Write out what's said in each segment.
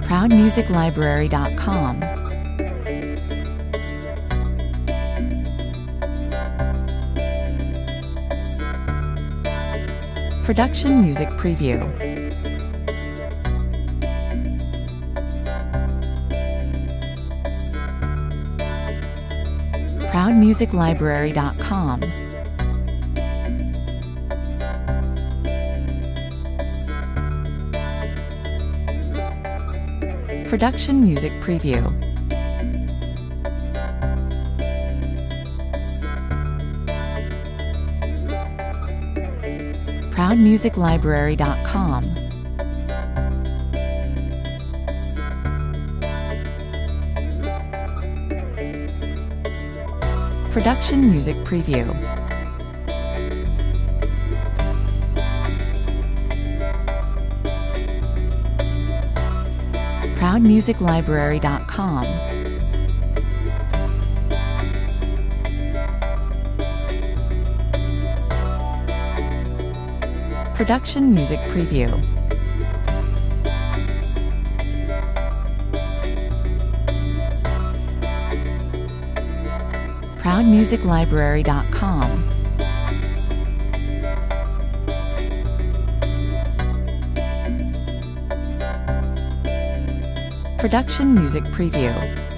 ProudMusicLibrary.com. Production Music Preview. ProudMusicLibrary.com. Production Music Preview. ProudMusicLibrary.com. Production Music Preview. ProudMusicLibrary.com. Production Music Preview. ProudMusicLibrary.com. Production Music Preview.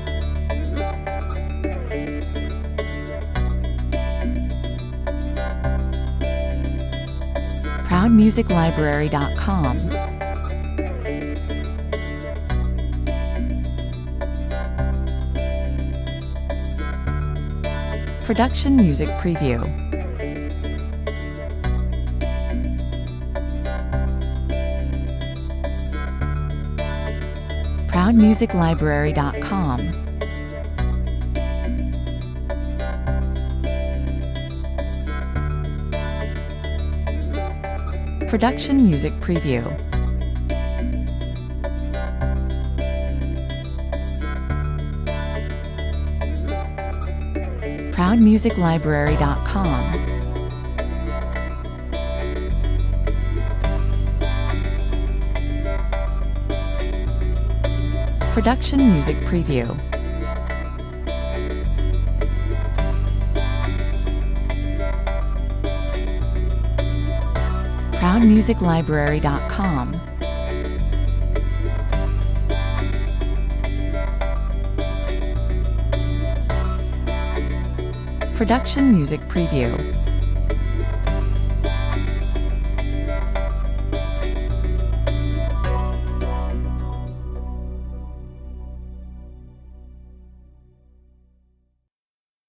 ProudMusicLibrary.com. Production Music Preview. ProudMusicLibrary.com. Production Music Preview. ProudMusicLibrary.com. Production Music Preview. ProudMusicLibrary.com. Production Music Preview.